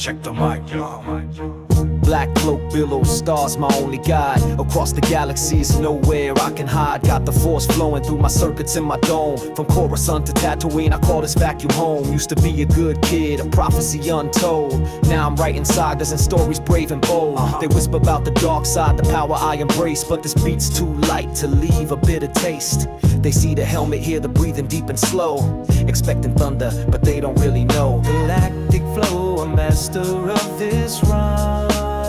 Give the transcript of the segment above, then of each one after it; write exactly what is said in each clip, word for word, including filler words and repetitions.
Check the mic, yo. Black cloak billows, stars my only guide. Across the galaxies, nowhere I can hide. Got the force flowing through my circuits in my dome. From Coruscant to Tatooine, I call this vacuum home. Used to be a good kid, a prophecy untold. Now I'm writing sagas and stories brave and bold. They whisper about the dark side, the power I embrace. But this beat's too light to leave a bitter taste. They see the helmet, hear the breathing deep and slow, expecting thunder, but they don't really know. Galactic flow, a master of this rhyme.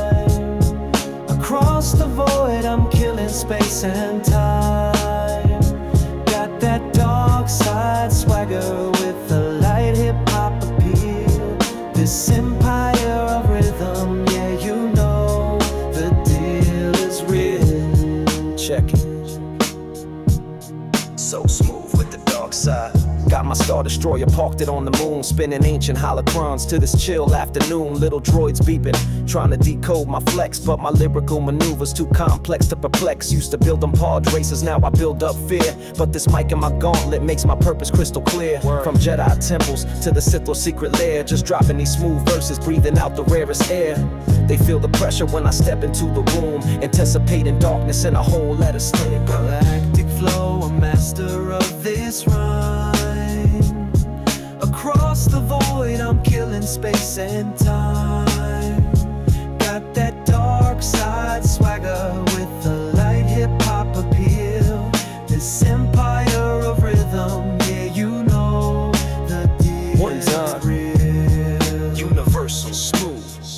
Across the void, I'm killing space and time. Got that dark side swagger with a light hip-hop appeal. This empire of rhythm, yeah, you know the deal is real. Check it. So smooth with the dark side. Got my Star Destroyer, parked it on the moon, spinning ancient holocrons to this chill afternoon. Little droids beeping, trying to decode my flex, but my lyrical maneuvers too complex to perplex. Used to build them pod racers, now I build up fear. But this mic in my gauntlet makes my purpose crystal clear. From Jedi temples to the Sith Lord secret lair, just dropping these smooth verses, breathing out the rarest air. They feel the pressure when I step into the room, anticipating darkness in a whole letter stare. Galactic flow, a master of this rhyme. Across the void, I'm killing space and time. Got that dark side swagger with a light hip-hop appeal. This empire of rhythm, yeah, you know the deal is real. Universal smooth.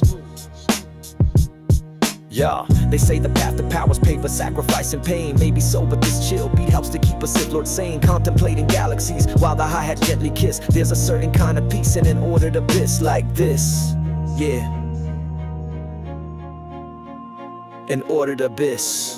Yeah, they say the path to power's paid for sacrifice and pain. Maybe so, but this chill beat helps to keep a Sith Lord sane. Contemplating galaxies while the hi-hat gently kiss. There's a certain kind of peace in an ordered abyss like this. Yeah, an ordered abyss.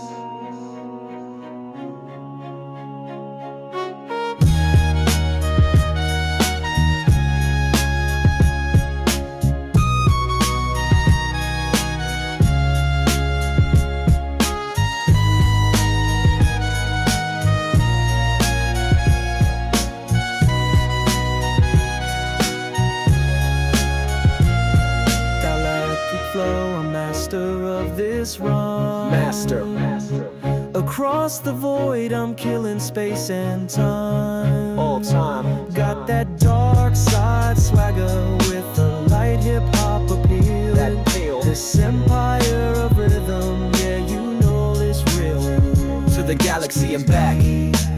Flow, a master of this rhyme. Master, master. Across the void, I'm killing space and time. All time. Got that dark side swagger with a light hip-hop appeal. That feel. This empire of rhythm, yeah, you know it's real. To the galaxy and back.